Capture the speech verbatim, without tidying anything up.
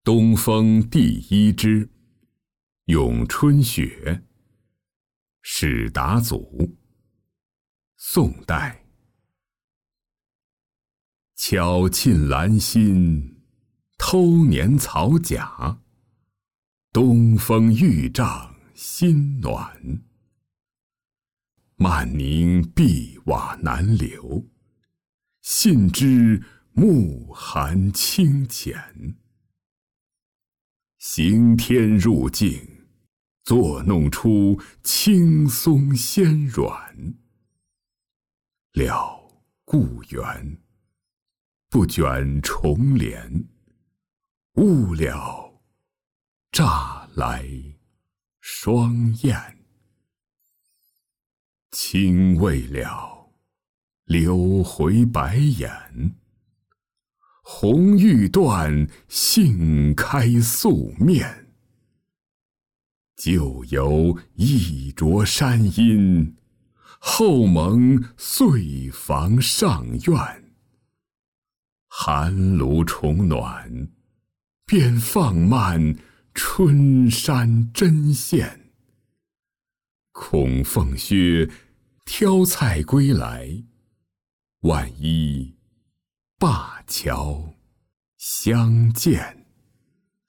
东风第一枝，咏春雪。史达祖，宋代。巧沁兰心，偷年草甲。东风欲涨心暖，漫凝碧瓦难留。信知暮寒清浅，行天入境，作弄出轻松纤软。了故园，不卷重帘，误了乍来双燕。轻未了，留回白眼。红欲断，杏开素面。旧游一着山阴，后蒙岁房上苑。寒炉重暖，便放慢春山针线。恐凤靴挑菜归来，万一灞桥相见。